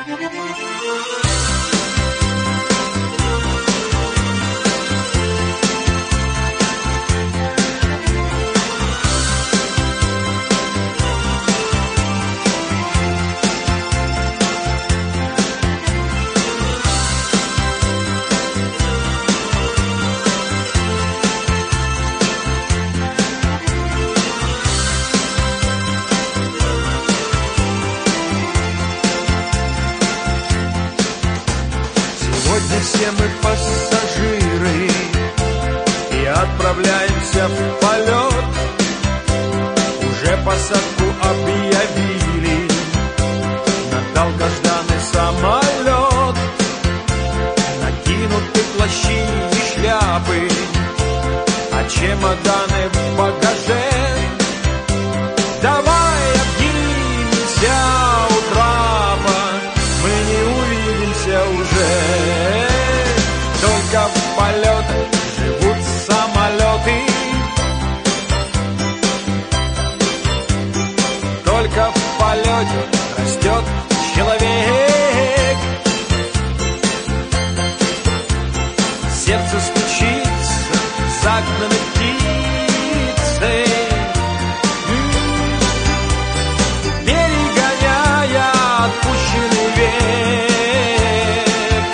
Сегодня все мы пассажиры и отправляемся в полет. Уже посадку объявили на долгожданный самолет. Накинуты плащи и шляпы, а чемоданы в багаже. Давай обнимемся у трапа, мы не увидимся уже. Только в полетах живут самолеты, только в полете растет человек. Сердце стучится загнанной птицей, перегоняя отпущенный век.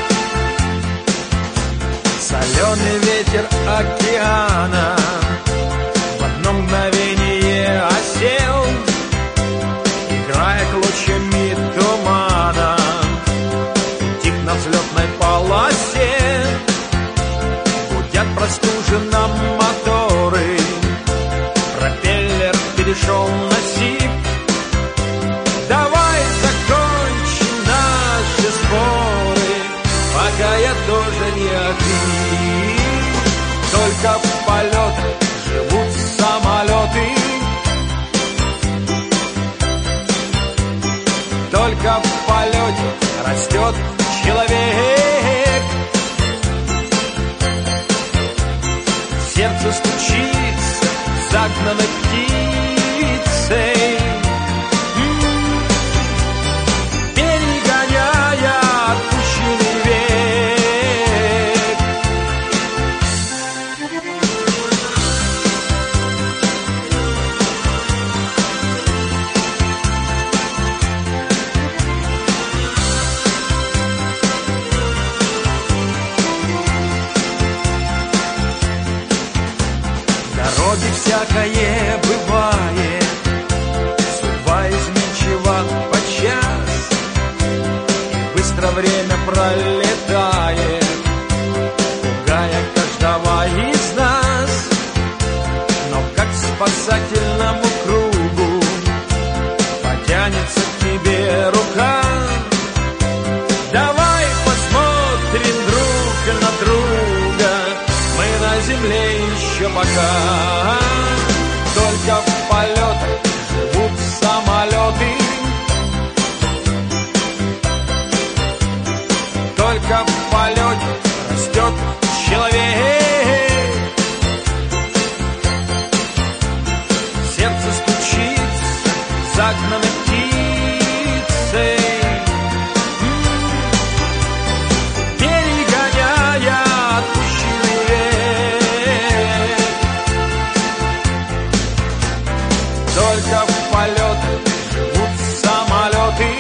Соленый ветер океана в одно мгновение осел, играя клочьями тумана, утих на взлетной полосе. Гудят простуженно моторы, пропеллер перешел на сип. Давай закончим наши споры, пока я тоже не один. Только в полетах живут самолеты, только в полете растет человек. Сердце стучится загнанной птицей, перегоняя отпущенный век. Дороги всякое бывает, судьба изменчива подчас, и быстро время пролетает, пугая каждого из нас. Но как к спасательному кругу потянется к тебе рука. Давай посмотрим друг на друга, мы на земле еще пока. Только в полетах живут самолеты, только в полете растет человек. Сердце стучится загнанной птицей, перегоняя отпущенный век. Только в полетах живут самолеты,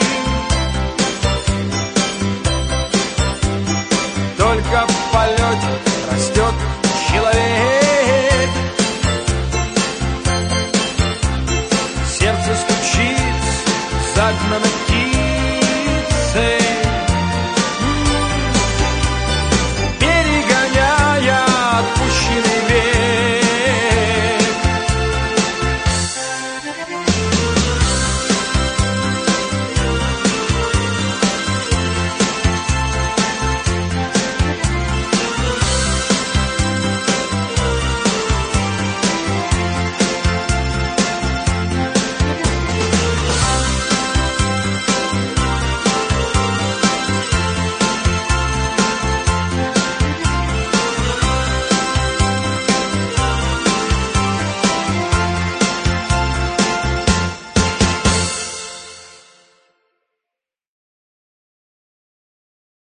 только в полете растет человек. Сердце стучится загнанной птицей,